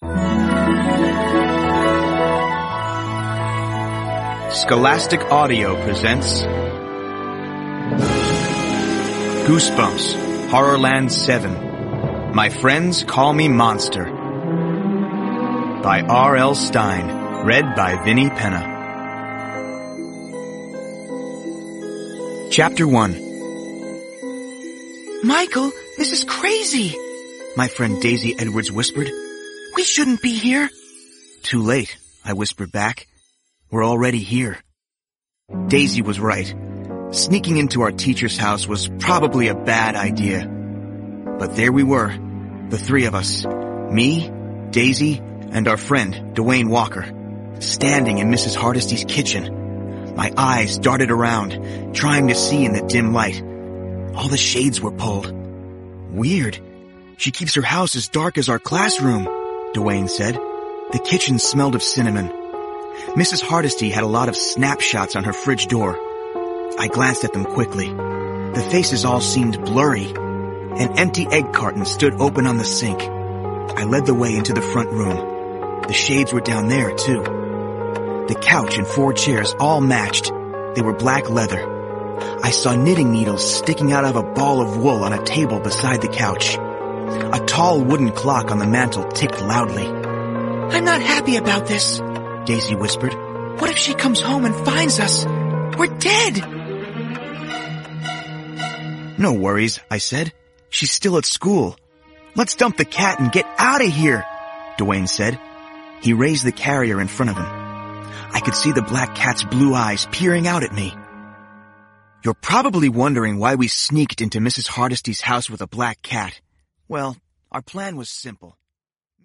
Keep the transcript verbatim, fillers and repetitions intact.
Scholastic Audio presents Goosebumps, Horrorland seven, My Friends Call Me Monster, by R L Stein, read by Vinnie Penna. Chapter one. Michael, this is crazy, my friend Daisy Edwards whispered. We shouldn't be here. Too late, I whispered back. We're already here. Daisy was right. Sneaking into our teacher's house was probably a bad idea. But there we were, the three of us, me, Daisy, and our friend, Dwayne Walker, standing in Missus Hardesty's kitchen. My eyes darted around, trying to see in the dim light. All the shades were pulled. Weird. She keeps her house as dark as our classroom, Dwayne said. The kitchen smelled of cinnamon. Missus Hardesty had a lot of snapshots on her fridge door. I glanced at them quickly. The faces all seemed blurry. An empty egg carton stood open on the sink. I led the way into the front room. The shades were down there, too. The couch and four chairs all matched. They were black leather. I saw knitting needles sticking out of a ball of wool on a table beside the couch. A tall wooden clock on the mantel ticked loudly. I'm not happy about this, Daisy whispered. What if she comes home and finds us? We're dead! No worries, I said. She's still at school. Let's dump the cat and get out of here, Dwayne said. He raised the carrier in front of him. I could see the black cat's blue eyes peering out at me. You're probably wondering why we sneaked into Missus Hardesty's house with a black cat. Well, our plan was simple.